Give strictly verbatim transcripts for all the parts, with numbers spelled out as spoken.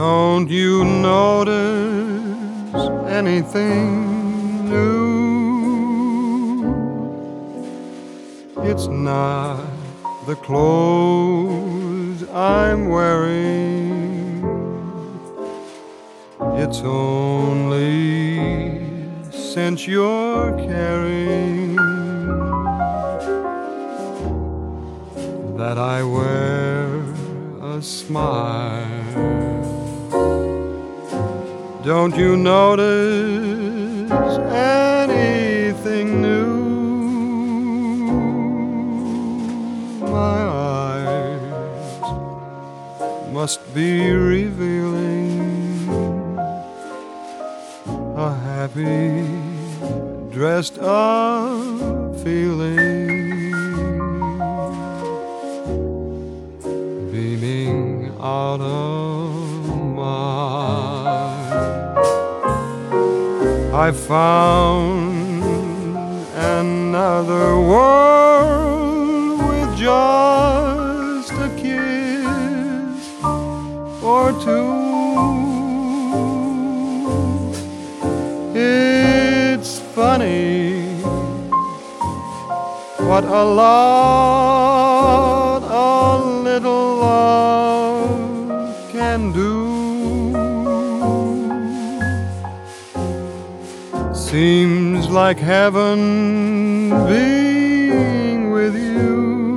Don't you notice anything new? It's not the clothes I'm wearing, it's only since you're caring that I wear a smile. Don't you notice anything new? My eyes must be revealing a happy, dressed up feeling, beaming out of mine. I found another world with just a kiss or two. It's funny what a lot a little love can do. Seems like heaven being with you,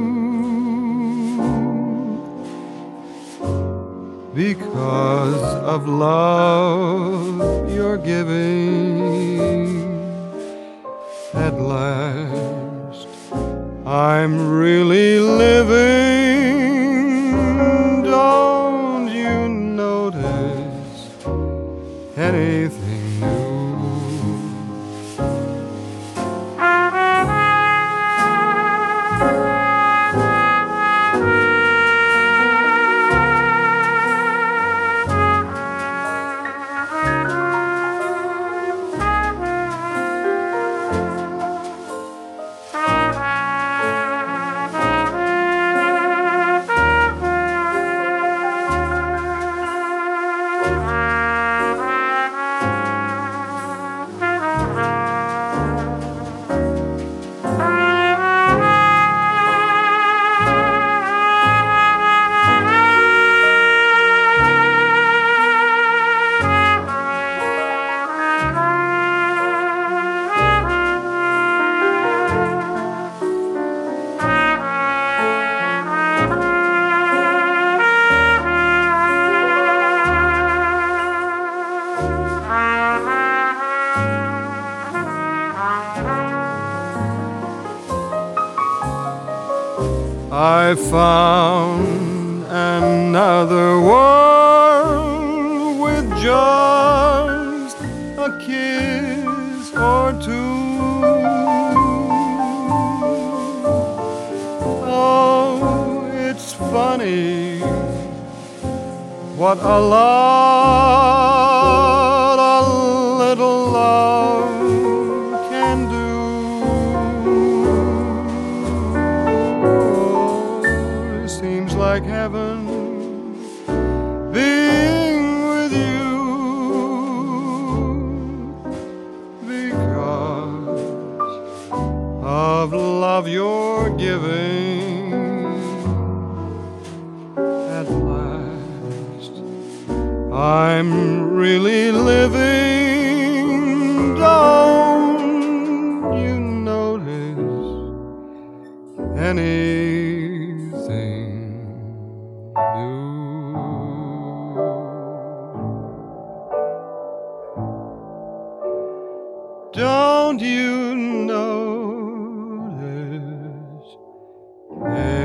because of love you're giving. At last I'm really living. Don't you notice anything new? I found another world with just a kiss or two. Oh, it's funny what a lot a little love can do. Seems like heaven being with you, because of love you're giving. At last I'm really living. Don't you notice anything new? Don't you notice